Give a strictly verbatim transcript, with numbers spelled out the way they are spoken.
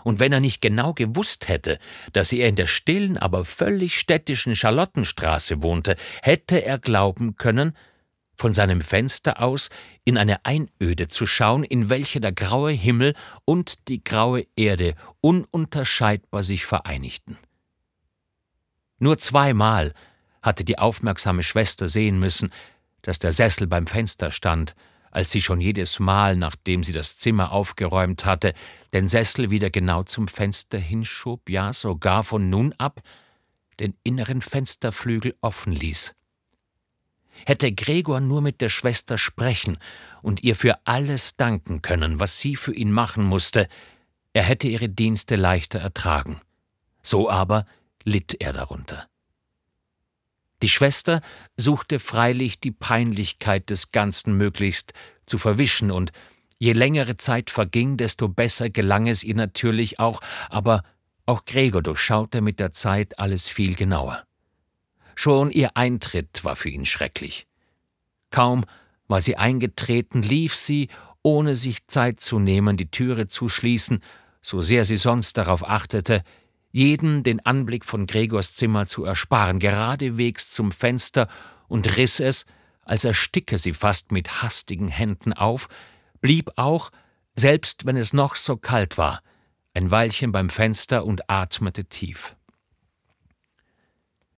Und wenn er nicht genau gewusst hätte, dass er in der stillen, aber völlig städtischen Charlottenstraße wohnte, hätte er glauben können, von seinem Fenster aus in eine Einöde zu schauen, in welcher der graue Himmel und die graue Erde ununterscheidbar sich vereinigten. Nur zweimal hatte die aufmerksame Schwester sehen müssen, dass der Sessel beim Fenster stand, als sie schon jedes Mal, nachdem sie das Zimmer aufgeräumt hatte, den Sessel wieder genau zum Fenster hinschob, ja sogar von nun ab den inneren Fensterflügel offen ließ. Hätte Gregor nur mit der Schwester sprechen und ihr für alles danken können, was sie für ihn machen musste, er hätte ihre Dienste leichter ertragen. So aber litt er darunter. Die Schwester suchte freilich, die Peinlichkeit des Ganzen möglichst zu verwischen, und je längere Zeit verging, desto besser gelang es ihr natürlich auch, aber auch Gregor durchschaute mit der Zeit alles viel genauer. Schon ihr Eintritt war für ihn schrecklich. Kaum war sie eingetreten, lief sie, ohne sich Zeit zu nehmen, die Türe zu schließen, so sehr sie sonst darauf achtete, jeden den Anblick von Gregors Zimmer zu ersparen, geradewegs zum Fenster und riss es, als ersticke sie fast mit hastigen Händen auf, blieb auch, selbst wenn es noch so kalt war, ein Weilchen beim Fenster und atmete tief.